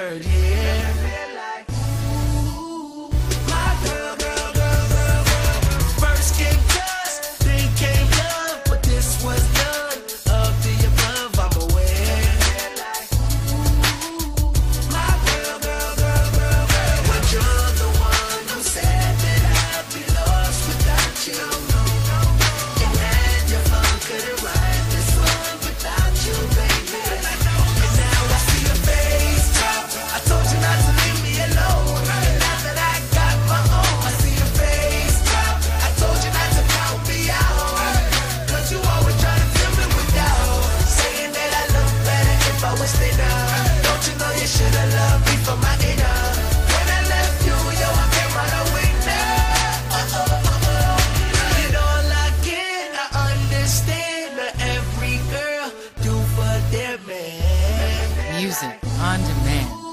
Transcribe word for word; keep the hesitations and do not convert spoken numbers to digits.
third year. My girl, girl, girl, girl, girl. First came trust, then came love, but this was none of the above. I'm aware. My girl, girl, girl, girl, girl. But you're the one who said that I'd be lost without you. And that your phone couldn't write this one without you, baby. And now I see your face drop. I told you not to leave me alone. And now that I got my own, I see your face drop. I told you not to count me out. Cause you always try to fill me with doubt, saying that I look better if I was thinner. Don't you know you should've loved me for my inner? When I left you, yo, I came right away now. Uh-oh, uh-oh. You know I get, I understand that every girl do for their man. Music on demand.